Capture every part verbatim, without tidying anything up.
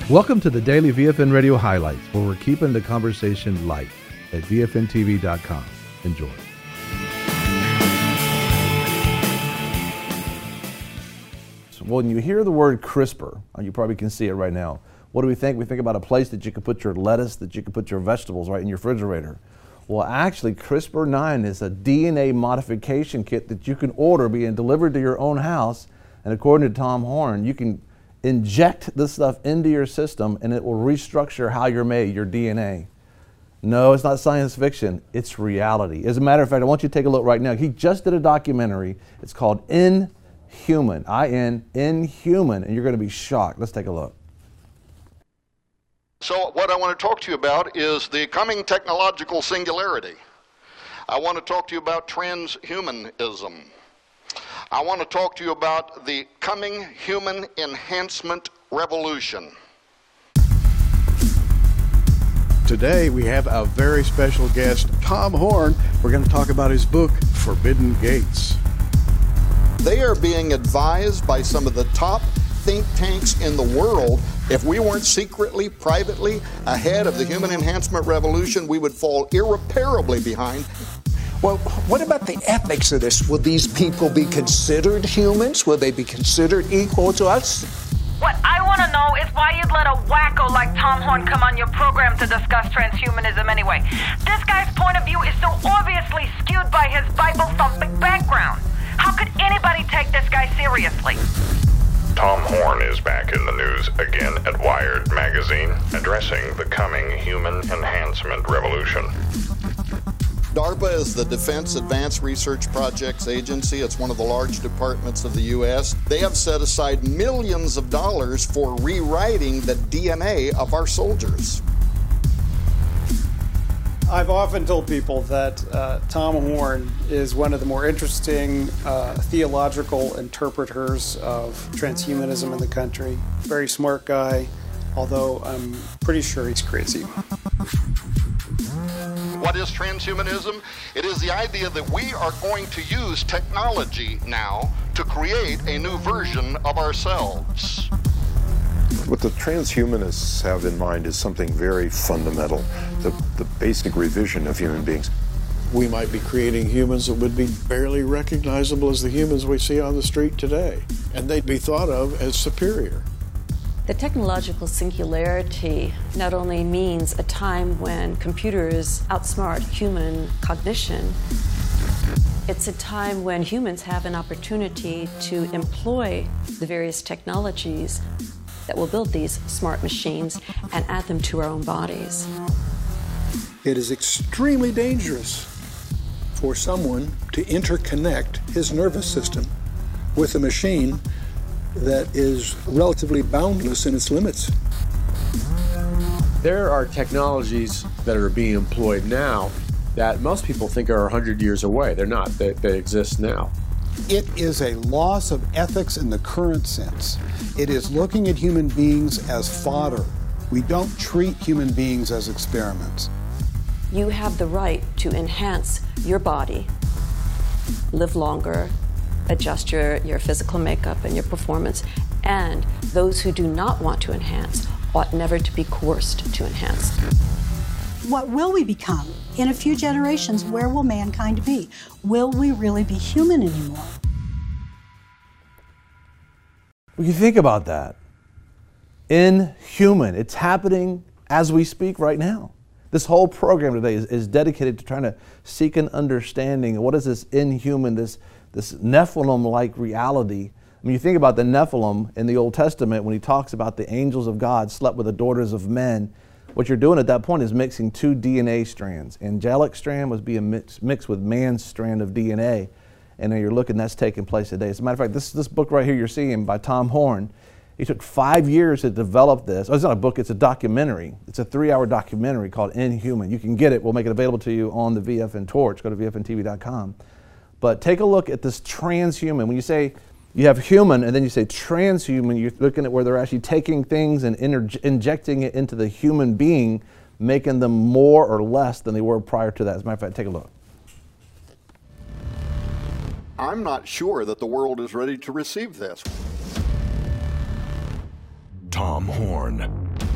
Welcome to the Daily V F N Radio Highlights, where we're keeping the conversation light at V F N T V dot com. Enjoy. So when you hear the word CRISPR, you probably can see it right now. What do we think? We think about a place that you can put your lettuce, that you can put your vegetables right in your refrigerator. Well, actually, CRISPR nine is a D N A modification kit that you can order being delivered to your own house. And according to Tom Horn, you can inject this stuff into your system and it will restructure how you're made, your D N A. No, it's not science fiction, it's reality. As a matter of fact, I want you to take a look right now. He just did a documentary. It's called Inhuman, I N, Inhuman, and you're going to be shocked. Let's take a look. So what I want to talk to you about is the coming technological singularity. I want to talk to you about transhumanism. I want to talk to you about the coming human enhancement revolution. Today we have a very special guest, Tom Horn. We're going to talk about his book, Forbidden Gates. They are being advised by some of the top think tanks in the world. If we weren't secretly, privately ahead of the human enhancement revolution, we would fall irreparably behind. Well, what about the ethics of this? Will these people be considered humans? Will they be considered equal to us? What I want to know is why you'd let a wacko like Tom Horn come on your program to discuss transhumanism anyway. This guy's point of view is so obviously skewed by his Bible-thumping background. How could anybody take this guy seriously? Tom Horn is back in the news again at Wired magazine, addressing the coming human enhancement revolution. DARPA is the Defense Advanced Research Projects Agency. It's one of the large departments of the U S. They have set aside millions of dollars for rewriting the D N A of our soldiers. I've often told people that uh, Tom Horn is one of the more interesting uh, theological interpreters of transhumanism in the country. Very smart guy, although I'm pretty sure he's crazy. What is transhumanism? It is the idea that we are going to use technology now to create a new version of ourselves. What the transhumanists have in mind is something very fundamental, the, the basic revision of human beings. We might be creating humans that would be barely recognizable as the humans we see on the street today, and they'd be thought of as superior. The technological singularity not only means a time when computers outsmart human cognition, it's a time when humans have an opportunity to employ the various technologies that will build these smart machines and add them to our own bodies. It is extremely dangerous for someone to interconnect his nervous system with a machine that is relatively boundless in its limits. There are technologies that are being employed now that most people think are one hundred years away. They're not. They, they exist now. It is a loss of ethics in the current sense. It is looking at human beings as fodder. We don't treat human beings as experiments. You have the right to enhance your body, live longer, adjust your, your physical makeup and your performance, and those who do not want to enhance ought never to be coerced to enhance. What will we become? In a few generations, where will mankind be? Will we really be human anymore? Well, you think about that. Inhuman. It's happening as we speak right now. This whole program today is, is dedicated to trying to seek an understanding of what is this inhuman, this, this Nephilim-like reality. I mean, you think about the Nephilim in the Old Testament when he talks about the angels of God slept with the daughters of men. What you're doing at that point is mixing two D N A strands. Angelic strand was being mixed, mixed with man's strand of D N A. And then you're looking, that's taking place today. As a matter of fact, this, this book right here you're seeing by Tom Horn, he took five years to develop this. Oh, it's not a book, it's a documentary. It's a three-hour documentary called Inhuman. You can get it. We'll make it available to you on the V F N Torch. Go to V F N T V dot com. But take a look at this transhuman. When you say you have human and then you say transhuman, you're looking at where they're actually taking things and injecting it into the human being, making them more or less than they were prior to that. As a matter of fact, take a look. I'm not sure that the world is ready to receive this. Tom Horn,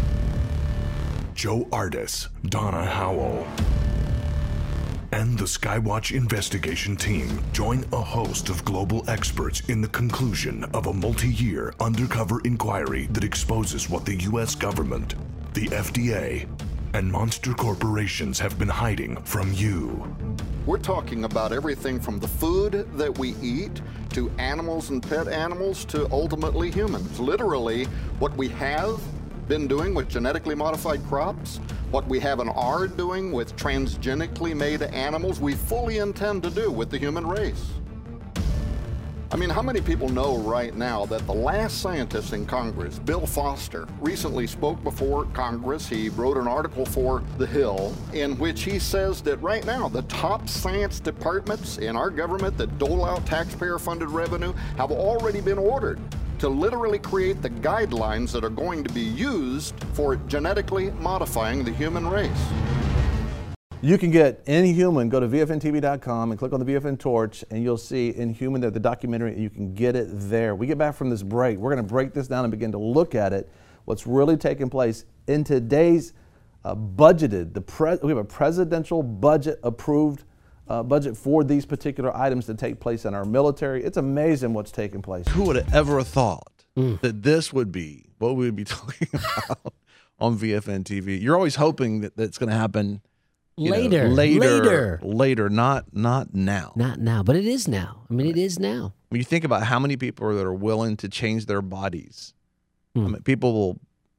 Joe Ardis, Donna Howell, and the Skywatch investigation team join a host of global experts in the conclusion of a multi-year undercover inquiry that exposes what the U S government, the F D A, and monster corporations have been hiding from you. We're talking about everything from the food that we eat to animals and pet animals to ultimately humans. Literally, what we have been doing with genetically modified crops, what we have and are doing with transgenically made animals, we fully intend to do with the human race. I mean, how many people know right now that the last scientist in Congress, Bill Foster, recently spoke before Congress. He wrote an article for The Hill in which he says that right now the top science departments in our government that dole out taxpayer-funded revenue have already been ordered to literally create the guidelines that are going to be used for genetically modifying the human race. You can get Inhuman. Go to V F N T V dot com and click on the V F N torch, and you'll see Inhuman there, the documentary. You can get it there. We get back from this break. We're going to break this down and begin to look at it, what's really taking place in today's uh, budgeted. The pre we have a presidential budget approved uh, budget for these particular items to take place in our military. It's amazing what's taking place. Who would have ever thought mm. that this would be what we would be talking about on V F N T V? You're always hoping that that's going to happen. You Later, know, later, later, later, not not now. Not now, but it is now. I mean, it is now. When you think about how many people are that are willing to change their bodies, hmm. I mean, people will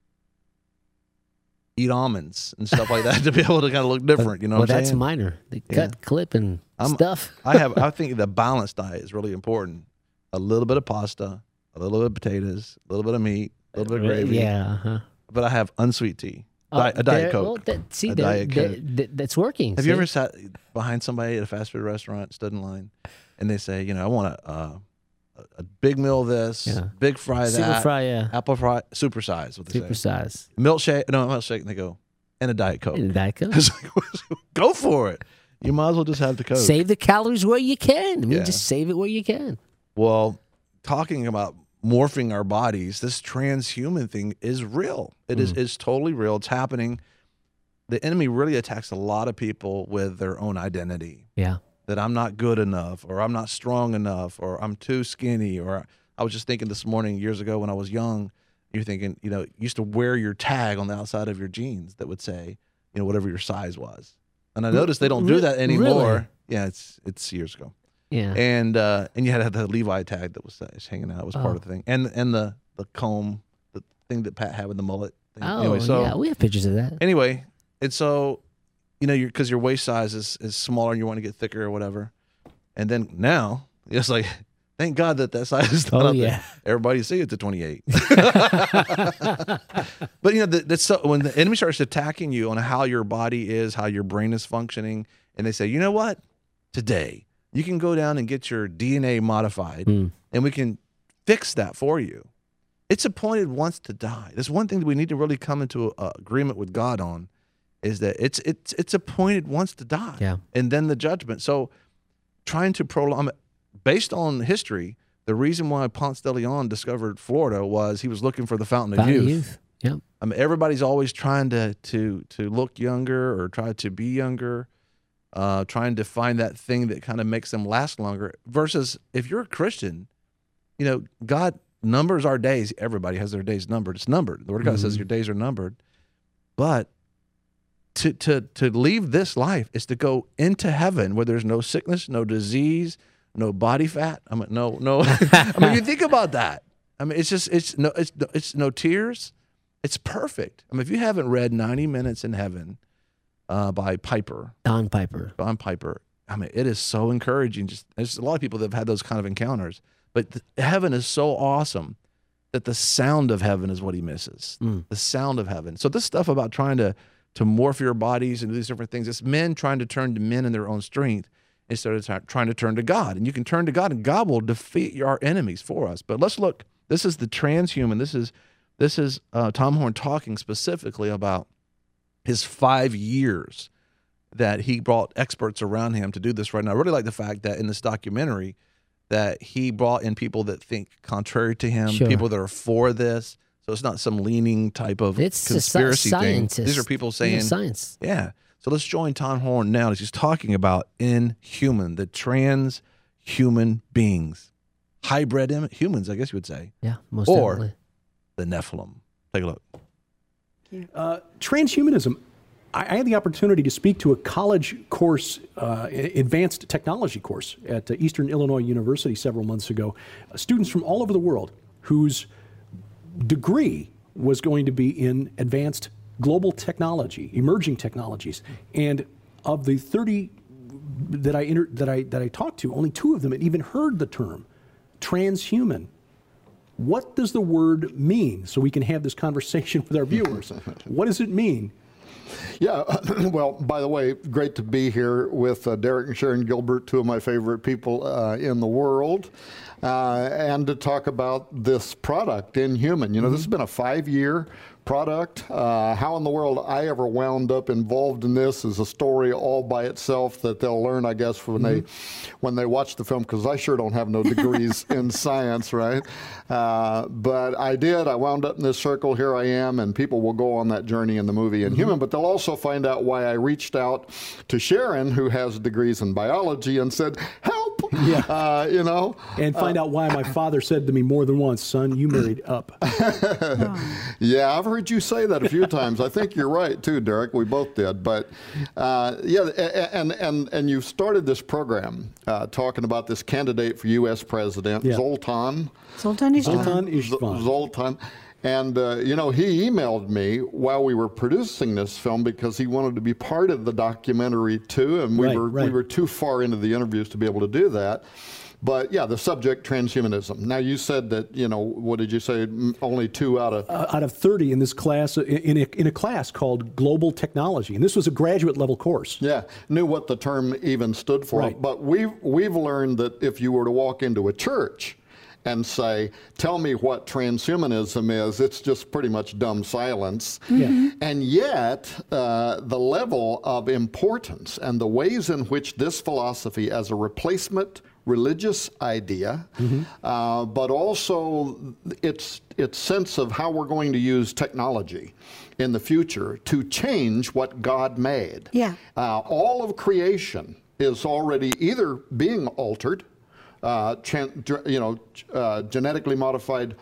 eat almonds and stuff like that to be able to kind of look different. You know, well, what I'm that's saying? minor. They Yeah. cut, clip, and I'm, stuff. I have. I think the balanced diet is really important. A little bit of pasta, a little bit of potatoes, a little bit of meat, a little bit of gravy. Yeah. Uh-huh. But I have unsweet tea. Uh, Di- a Diet there- Coke. well, that- see, a there- Diet there- Coke. th- that's working. Have see? you ever sat behind somebody at a fast food restaurant, stood in line, and they say, you know, I want a uh, a big meal of this, Yeah. big fry Super that, fry, yeah. apple fry, super size. What they Super say. size. Milkshake, no milkshake. And they go, and a Diet Coke. And a Diet Coke. I was like, go for it. You might as well just have the Coke. Save the calories where you can. I mean, Yeah. just save it where you can. Well, talking about morphing our bodies, this transhuman thing is real. It is Mm. is totally real. It's happening. The enemy really attacks a lot of people with their own identity. Yeah. That I'm not good enough, or I'm not strong enough, or I'm too skinny, or I was just thinking this morning, years ago when I was young, you're thinking, you know, you used to wear your tag on the outside of your jeans that would say, you know, whatever your size was. And I noticed they don't do that anymore. Really? Yeah, it's it's years ago. Yeah. And uh, and you had to have the Levi tag that was, uh, hanging out. It was part Oh. of the thing. And and the the comb, the thing that Pat had with the mullet. Thing. Oh, anyway, so, yeah. We have pictures of that. Anyway, and so, you know, because your waist size is, is smaller and you want to get thicker or whatever. And then now, it's like, thank God that that size is not Oh, up yeah. there. Everybody see it's a twenty-eight. But, you know, that, that's so, when the enemy starts attacking you on how your body is, how your brain is functioning, and they say, you know what? Today, you can go down and get your D N A modified, Mm. and we can fix that for you. It's appointed once to die. There's one thing that we need to really come into a, a agreement with God on, is that it's it's it's appointed once to die, Yeah. and then the judgment. So, trying to prolong, based on history, the reason why Ponce de Leon discovered Florida was he was looking for the fountain of Fountain of youth. youth. Yep. I mean, everybody's always trying to to to look younger or try to be younger, uh, trying to find that thing that kind of makes them last longer. Versus if you're a Christian, you know, God numbers our days. Everybody has their days numbered. It's numbered. The Word of God says Mhm. your days are numbered. But to to to leave this life is to go into heaven where there's no sickness, no disease, no body fat. I mean, no no. I mean, you think about that. I mean, it's just it's no it's it's no tears. It's perfect. I mean, if you haven't read ninety minutes in Heaven uh, by Piper, Don Piper, Don Piper, I mean, it is so encouraging. Just there's a lot of people that have had those kind of encounters, but the, heaven is so awesome that the sound of heaven is what he misses. Mm. The sound of heaven. So this stuff about trying to to morph your bodies and do these different things, it's men trying to turn to men in their own strength instead of t- trying to turn to God. And you can turn to God, and God will defeat our enemies for us. But let's look. This is the transhuman. This is this is uh, Tom Horn talking specifically about his five years that he brought experts around him to do this right now. I really like the fact that in this documentary that he brought in people that think contrary to him, Sure. people that are for this, So it's not some leaning type of It's a conspiracy sci- thing. scientist. These are people Yeah, saying science. Yeah. So let's join Tom Horn now as he's talking about inhuman, the transhuman beings, hybrid im- humans, I guess you would say. Yeah, most or definitely. the Nephilim. Take a look. Uh, transhumanism. I, I had the opportunity to speak to a college course, uh, advanced technology course at uh, Eastern Illinois University several months ago. Uh, students from all over the world whose degree was going to be in advanced global technology, emerging technologies. And of the thirty that I inter- that I that I talked to, only two of them had even heard the term transhuman. What does the word mean? So we can have this conversation with our viewers. What does it mean? Yeah, well, by the way, great to be here with uh, Derek and Sharon Gilbert, two of my favorite people uh, in the world, uh, and to talk about this product, Inhuman. You know, mm-hmm. this has been a five-year product. Uh, how in the world I ever wound up involved in this is a story all by itself that they'll learn, I guess, when mm-hmm. they when they watch the film, because I sure don't have no degrees in science, right? Uh, but I did. I wound up in this circle. Here I am, and people will go on that journey in the movie Inhuman, mm-hmm. but they'll also find out why I reached out to Sharon, who has degrees in biology, and said, help! Yeah. Uh, you know? And find uh, out why my father said to me more than once, son, you married up. Yeah, I've heard you say that a few times. I think you're right too, Derek. We both did. But uh, yeah, and and and you started this program uh, talking about this candidate for U S president, yeah. Zoltan. Zoltan Istvan. Zoltan Istvan. Zoltan. And, uh, you know, he emailed me while we were producing this film because he wanted to be part of the documentary too, and we right, were right. we were too far into the interviews to be able to do that. But yeah, the subject, transhumanism. Now you said that, you know, what did you say? Only two out of uh, out of thirty in this class, in a, in a class called Global Technology, and this was a graduate level course. Yeah, knew what the term even stood for. Right. But we've we've learned that if you were to walk into a church and say, tell me what transhumanism is, it's just pretty much dumb silence. Yeah. And yet, uh, the level of importance and the ways in which this philosophy as a replacement religious idea, mm-hmm. uh, but also its, its sense of how we're going to use technology in the future to change what God made. Yeah. Uh, all of creation is already either being altered, Uh, you know, uh, genetically modified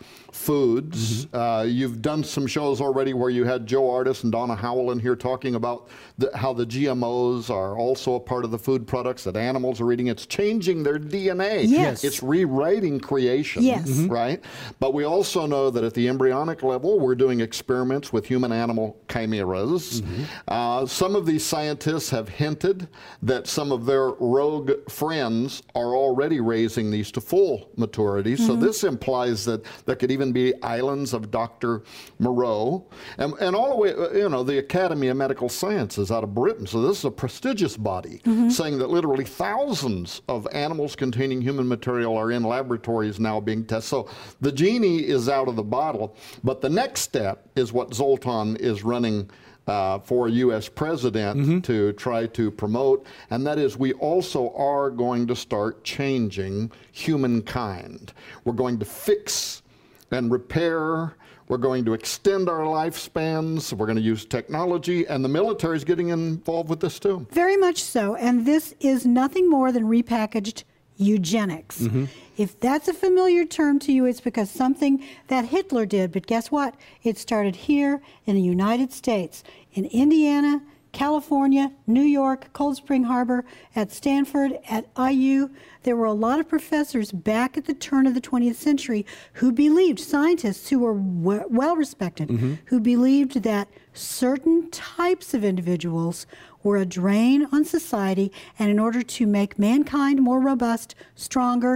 foods. Mm-hmm. Uh, you've done some shows already where you had Joe Artis and Donna Howell in here talking about the, how the G M Os are also a part of the food products that animals are eating. It's changing their D N A. Yes. It's rewriting creation, yes. mm-hmm. right? But we also know that at the embryonic level, we're doing experiments with human-animal chimeras. Mm-hmm. Uh, some of these scientists have hinted that some of their rogue friends are already raising these to full maturity. Mm-hmm. So this implies that there could even be islands of Doctor Moreau, and, and all the way, you know, the Academy of Medical Sciences out of Britain. So this is a prestigious body mm-hmm. saying that literally thousands of animals containing human material are in laboratories now being tested. So the genie is out of the bottle, but the next step is what Zoltan is running Uh, for a U S president mm-hmm. to try to promote, and that is we also are going to start changing humankind. We're going to fix and repair. We're going to extend our lifespans. We're going to use technology, and the military is getting involved with this too. Very much so, and this is nothing more than repackaged eugenics. Mm-hmm. If that's a familiar term to you, it's because something that Hitler did. But guess what? It started here in the United States, in Indiana, California, New York, Cold Spring Harbor, at Stanford, at I U. There were a lot of professors back at the turn of the twentieth century who believed, scientists who were w- well respected, mm-hmm. who believed that certain types of individuals were a drain on society, and in order to make mankind more robust, stronger,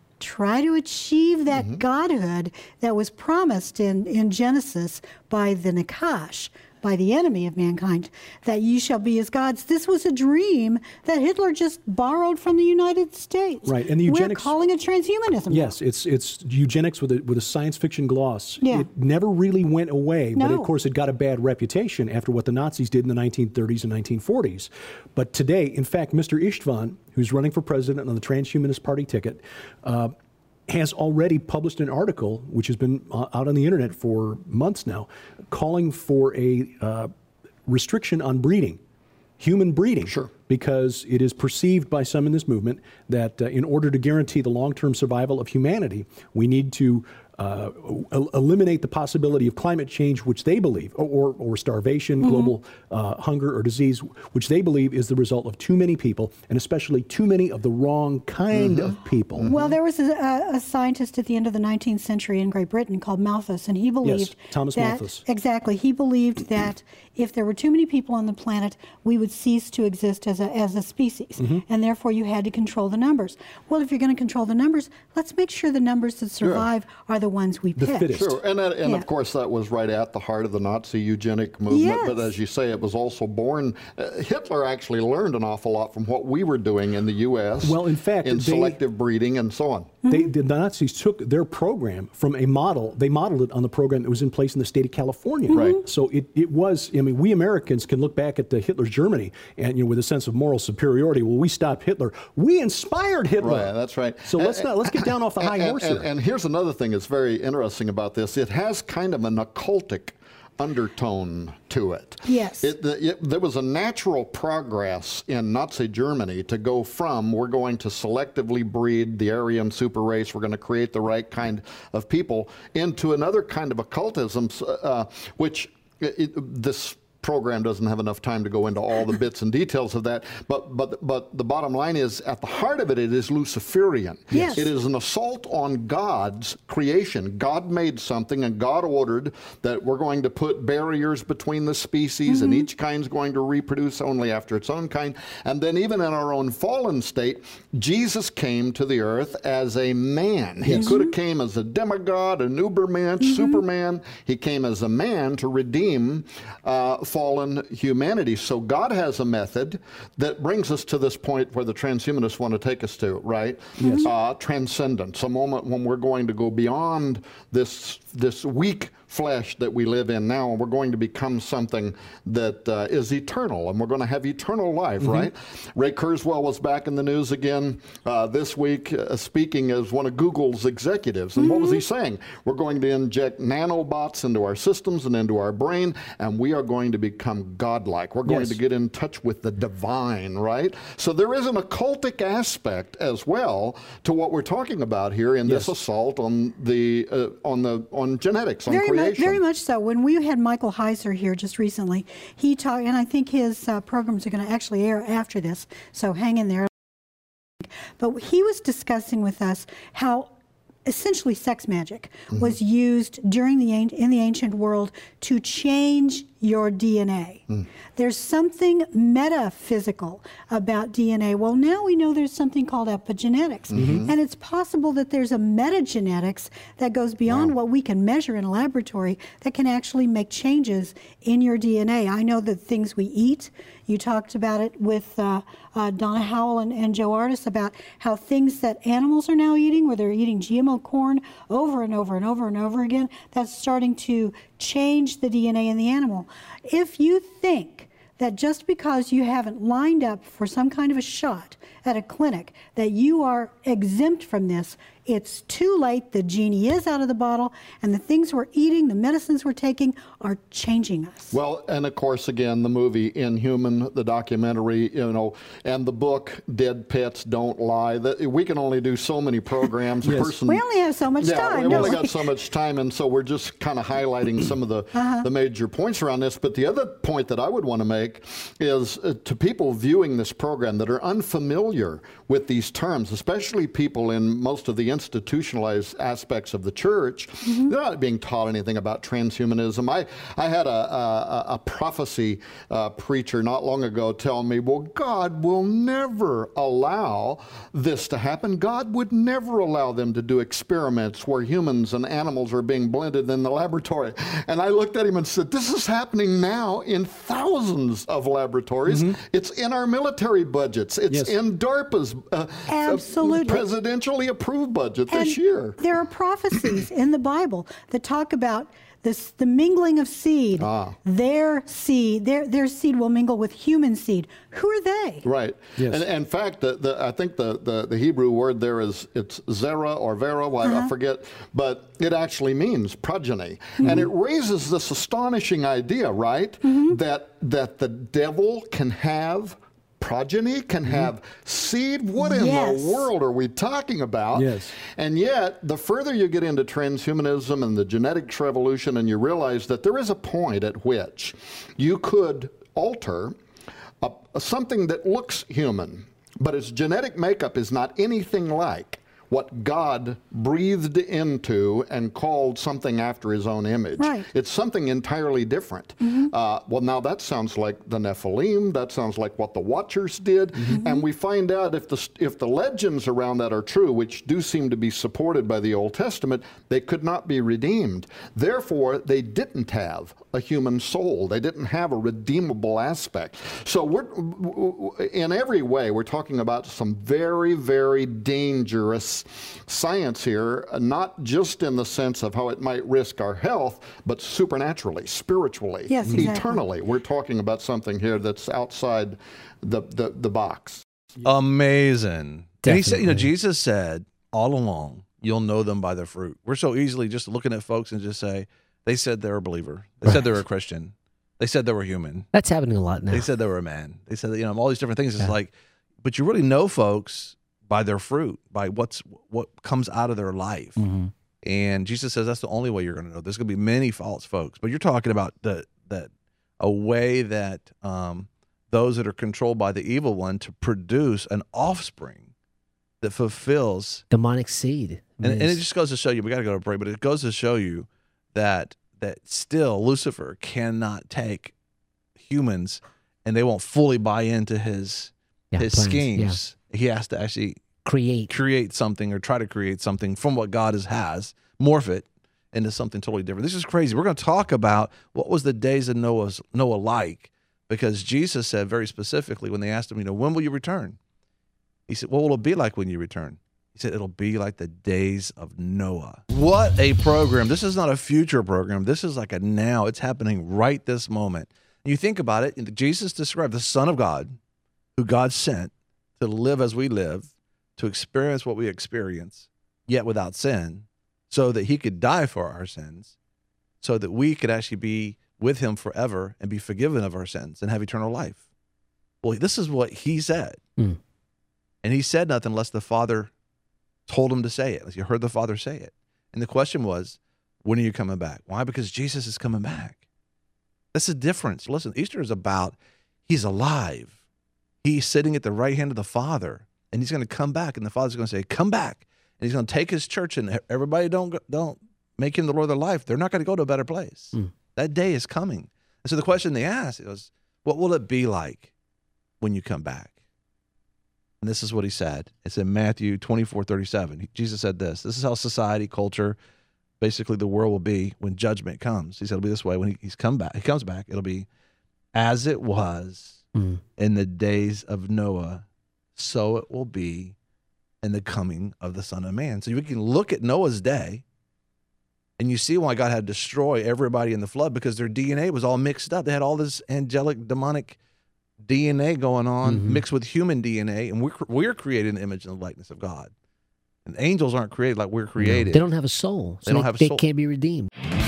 try to achieve that mm-hmm. godhood that was promised in, in Genesis by the Nakash, by the enemy of mankind, that you shall be as gods. This was a dream that Hitler just borrowed from the United States. Right, and the eugenics, we're calling it transhumanism. Yes, it's it's eugenics with a with a science fiction gloss. Yeah. It never really went away, no. but of course it got a bad reputation after what the Nazis did in the nineteen thirties and nineteen forties. But today, in fact, Mister Istvan, who's running for president on the Transhumanist Party ticket, uh, has already published an article, which has been uh, out on the internet for months now, calling for a uh, restriction on breeding, human breeding. Sure. Because it is perceived by some in this movement that uh, in order to guarantee the long-term survival of humanity, we need to uh, el- eliminate the possibility of climate change, which they believe, or, or, or starvation, mm-hmm. global uh, hunger or disease, which they believe is the result of too many people, and especially too many of the wrong kind mm-hmm. of people. Mm-hmm. Well, there was a, a scientist at the end of the nineteenth century in Great Britain called Malthus, and he believed yes, Thomas that, Malthus. Exactly. He believed that if there were too many people on the planet, we would cease to exist as a, as a species, Mm-hmm. and therefore you had to control the numbers. Well, if you're going to control the numbers, let's make sure the numbers that survive are the ones we pick. Sure, and, that, and Yeah. of course that was right at the heart of the Nazi eugenic movement, Yes. but as you say, it was also born, uh, Hitler actually learned an awful lot from what we were doing in the U S Well, in fact, in they- selective breeding and so on. They, the Nazis took their program from a model, they modeled it on the program that was in place in the state of California. Right. So it, it was, I mean, we Americans can look back at the Hitler's Germany and, you know, with a sense of moral superiority, well, we stopped Hitler. We inspired Hitler. Right, that's right. So And- let's not, let's get down off the high and, horse and, here. and here's another thing that's very interesting about this. It has kind of an occultic undertone to it. Yes. It, the, it, there was a natural progress in Nazi Germany to go from we're going to selectively breed the Aryan super race, we're going to create the right kind of people, into another kind of occultism, uh, which it, this program doesn't have enough time to go into all the bits and details of that, but but but the bottom line is, at the heart of it, it is Luciferian. Yes. It is an assault on God's creation. God made something, and God ordered that we're going to put barriers between the species, Mm-hmm. and each kind's going to reproduce only after its own kind. And then even in our own fallen state, Jesus came to the earth as a man. He Yes. could have came as a demigod, an Ubermensch, Mm-hmm. Superman. He came as a man to redeem uh, fallen humanity. So God has a method that brings us to this point where the transhumanists want to take us to, right? Yes. Uh, transcendence, a moment when we're going to go beyond this this weak flesh that we live in now, and we're going to become something that uh, is eternal, and we're going to have eternal life, Mm-hmm. right? Ray Kurzweil was back in the news again uh, this week, uh, speaking as one of Google's executives. And Mm-hmm. what was he saying? We're going to inject nanobots into our systems and into our brain, and we are going to become godlike. We're going Yes. to get in touch with the divine, right? So there is an occultic aspect as well to what we're talking about here in this Yes. assault on the uh, on the on genetics, on Very creation. much, very much so. When we had Michael Heiser here just recently, he talked, and I think his uh, programs are going to actually air after this, so hang in there. But he was discussing with us how essentially sex magic Mm-hmm. was used during the an- in the ancient world to change your D N A. Mm. There's something metaphysical about D N A. Well, now we know there's something called epigenetics, Mm-hmm. and it's possible that there's a metagenetics that goes beyond what we can measure in a laboratory that can actually make changes in your D N A. I know that things we eat, you talked about it with uh, uh, Donna Howell and, and Joe Artis about how things that animals are now eating, where they're eating G M O corn over and over and over and over again, that's starting to change the D N A in the animal. If you think that just because you haven't lined up for some kind of a shot at a clinic that you are exempt from this, it's too late. The genie is out of the bottle, and the things we're eating, the medicines we're taking, are changing us. Well, and of course, again, the movie Inhuman, the documentary, you know, and the book Dead Pets Don't Lie. That we can only do so many programs. A Yes. person, We only have so much yeah, time, we've don't only we? got so much time, and so we're just kind of highlighting some of the Uh-huh. the major points around this. But the other point that I would want to make is uh, to people viewing this program that are unfamiliar with these terms, especially people in most of the institutionalized aspects of the church. Mm-hmm. They're not being taught anything about transhumanism. I, I had a, a, a prophecy uh, preacher not long ago tell me, well, God will never allow this to happen. God would never allow them to do experiments where humans and animals are being blended in the laboratory. And I looked at him and said, this is happening now in thousands of laboratories. Mm-hmm. It's in our military budgets. It's Yes. in DARPA's uh, Absolutely. uh, presidentially approved budget And this year. There are prophecies in the Bible that talk about this, the mingling of seed. Ah. Their seed, their their seed will mingle with human seed. Who are they? Right. Yes. And in fact, the, the, I think the, the, the Hebrew word there is, it's zera or vera, well, I Uh-huh. forget, but it actually means progeny. And it raises this astonishing idea, right, that, that the devil can have progeny, can have seed. What in Yes. the world are we talking about? Yes. And yet, the further you get into transhumanism and the genetics revolution, and you realize that there is a point at which you could alter a, a, something that looks human, but its genetic makeup is not anything like what God breathed into and called something after his own image. Right. It's something entirely different. Uh, well, now that sounds like the Nephilim. That sounds like what the Watchers did. And we find out if the, if the legends around that are true, which do seem to be supported by the Old Testament, they could not be redeemed. Therefore, they didn't have a human soul. They didn't have a redeemable aspect. So we're, in every way, we're talking about some very, very dangerous science here, not just in the sense of how it might risk our health, but supernaturally, spiritually, Yes, exactly. eternally. We're talking about something here that's outside the, the, the box. Amazing. And he said, you know, Definitely. Jesus said all along, you'll know them by their fruit. We're so easily just looking at folks and just say, they said they're a believer. They said they were a Christian. They said they were human. That's happening a lot now. They said they were a man. They said, that, you know, all these different things. It's Yeah. like, but you really know folks by their fruit, by what's what comes out of their life. Mm-hmm. And Jesus says that's the only way you're going to know. There's going to be many false folks, but you're talking about the that a way that um, those that are controlled by the evil one to produce an offspring that fulfills Demonic seed. and, and it just goes to show you, we got to go to break, but it goes to show you that that still Lucifer cannot take humans and they won't fully buy into his Yeah, his plans, schemes. He has to actually create create something or try to create something from what God has, has morph it into something totally different. This is crazy. We're going to talk about what was the days of Noah's Noah like, because Jesus said very specifically when they asked him, you know, when will you return? He said, what will it be like when you return? He said, it'll be like the days of Noah. What a program. This is not a future program. This is like a now. It's happening right this moment. And you think about it, Jesus described the Son of God, who God sent to live as we live, to experience what we experience, yet without sin, so that he could die for our sins, so that we could actually be with him forever and be forgiven of our sins and have eternal life. Well, this is what he said. Mm. And he said nothing unless the Father told him to say it. You heard the Father say it. And the question was, when are you coming back? Why? Because Jesus is coming back. That's the difference. Listen, Easter is about he's alive. He's sitting at the right hand of the Father, and he's going to come back, and the Father's going to say, come back. And he's going to take his church, and everybody don't go, don't make him the Lord of their life. They're not going to go to a better place. Mm. That day is coming. And so the question they asked was, what will it be like when you come back? And this is what he said. It's in Matthew twenty-four thirty-seven. Jesus said this. This is how society, culture, basically the world will be when judgment comes. He said it'll be this way. When he, he's come back, he comes back, it'll be as it was Mm. in the days of Noah, so it will be in the coming of the Son of Man. So you can look at Noah's day, and you see why God had to destroy everybody in the flood, because their D N A was all mixed up. They had all this angelic, demonic D N A going on, Mm-hmm. mixed with human D N A, and we're, we're created in the image and the likeness of God. And angels aren't created like we're created. They don't have a soul. So They don't have a they soul. can't be redeemed.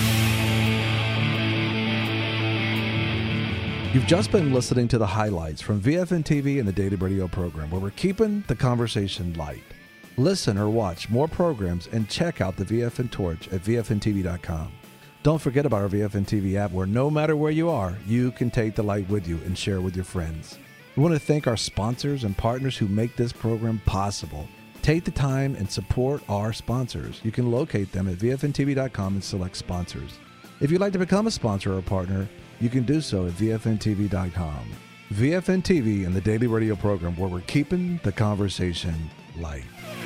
You've just been listening to the highlights from V F N T V and the Daily Radio program, where we're keeping the conversation light. Listen or watch more programs and check out the V F N Torch at V F N T V dot com. Don't forget about our V F N T V app, where no matter where you are, you can take the light with you and share with your friends. We want to thank our sponsors and partners who make this program possible. Take the time and support our sponsors. You can locate them at V F N T V dot com and select sponsors. If you'd like to become a sponsor or a partner, you can do so at V F N T V dot com. V F N T V and the Daily Radio program, where we're keeping the conversation light.